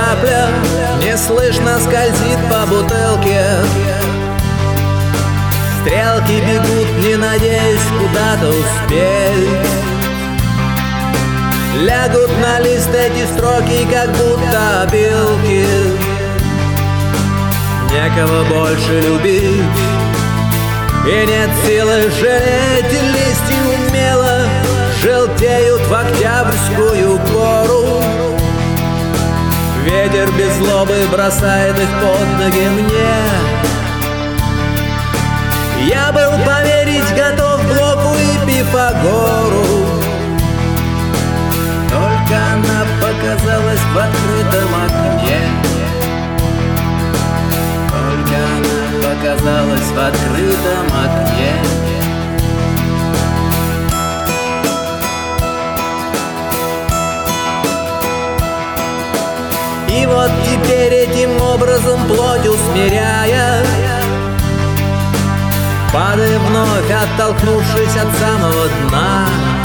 капля неслышно скользит по бутылке. Стрелки бегут, не надеясь куда-то успеть. Лягут на лист эти строки, как будто опилки. Некого больше любить, и нет силы жалеть. Листья умело желтеют в октябрьскую пору. Ветер без злобы бросает их под ноги мне. Я был поверить готов Блоку и Пифагору, только она показалась в открытом окне. Только она показалась в открытом окне. И вот теперь этим образом, плоть усмиряя, падая вновь, оттолкнувшись от самого дна,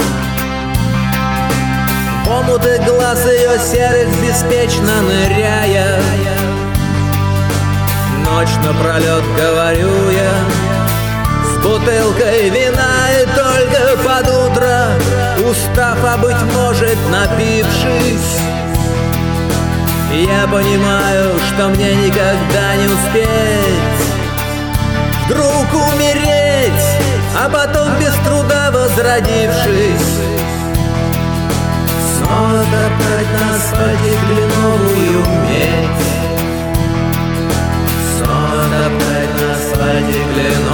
в омуты глаз ее серых беспечно ныряя. Ночь напролет говорю я с бутылкой вина, и только под утро, устав, а быть может напившись, я понимаю, что мне никогда не успеть вдруг умереть, а потом без труда возродившись, снова топтать на асфальте кленовую медь. Снова топтать на асфальте кленовую